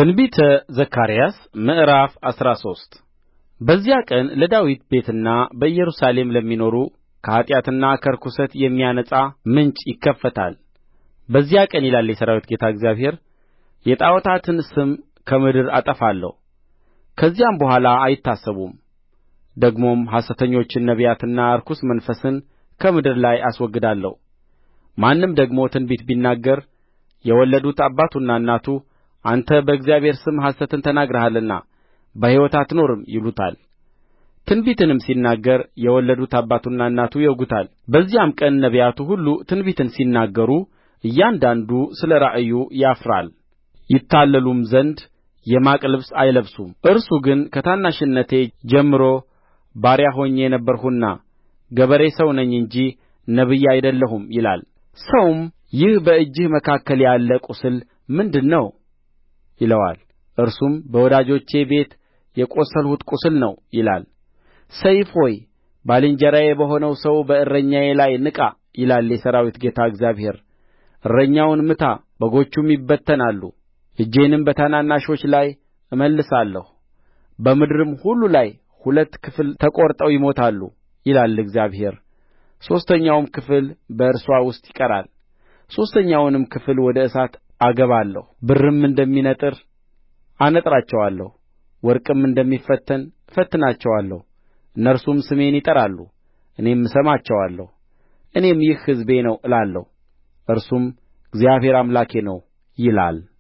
ትንቢተ ዘካርያስ ምዕራፍ 13 በዚያ ቀን ለዳዊት ቤትና በኢየሩሳሌም ለሚኖሩ ከኃጢአትና ከርኵሰት የሚያነጻ ምንጭ ይከፈታል። በዚያ ቀን ይላል የሠራዊት ጌታ እግዚአብሔር፣ የጣዖታትን ስም ከምድር አጠፋለሁ፣ ከዚያም በኋላ አይታሰቡም። ደግሞም ሐሰተኞችን ነቢያትና ርኩስ መንፈስን ከምድር ላይ አስወግዳለሁ። ማንም ደግሞ ትንቢት ቢናገር የወለዱት አባቱና እናቱ አንተ በእግዚአብሔር ስም ሐሰትን ተናግረሃልና በሕይወት አትኖርም ይሉታል። ትንቢትንም ሲናገር የወለዱት አባቱና እናቱ ይወጉታል። በዚያም ቀን ነቢያቱ ሁሉ ትንቢትን ሲናገሩ እያንዳንዱ ስለ ራእዩ ያፍራል፣ ይታለሉም ዘንድ የማቅ ልብስ አይለብሱም። እርሱ ግን ከታናሽነቴ ጀምሮ ባሪያ ሆኜ ነበርሁና ገበሬ ሰው ነኝ እንጂ ነቢይ አይደለሁም ይላል። ሰውም ይህ በእጅህ መካከል ያለ ቍስል ምንድር ነው ይለዋል። እርሱም በወዳጆቼ ቤት የቈሰልሁት ቍስል ነው ይላል። ሰይፍ ሆይ ባልንጀራዬ በሆነው ሰው በእረኛዬ ላይ ንቃ ይላል የሠራዊት ጌታ እግዚአብሔር። እረኛውን ምታ፣ በጎቹም ይበተናሉ። እጄንም በታናናሾች ላይ እመልሳለሁ፣ በምድርም ሁሉ ላይ ሁለት ክፍል ተቈርጠው ይሞታሉ ይላል እግዚአብሔር። ሦስተኛውም ክፍል በእርስዋ ውስጥ ይቀራል። ሦስተኛውንም ክፍል ወደ እሳት አገባለሁ። ብርም እንደሚነጥር አነጥራቸዋለሁ፣ ወርቅም እንደሚፈተን እፈትናቸዋለሁ። እነርሱም ስሜን ይጠራሉ፣ እኔም እሰማቸዋለሁ። እኔም ይህ ሕዝቤ ነው እላለሁ፣ እርሱም እግዚአብሔር አምላኬ ነው ይላል።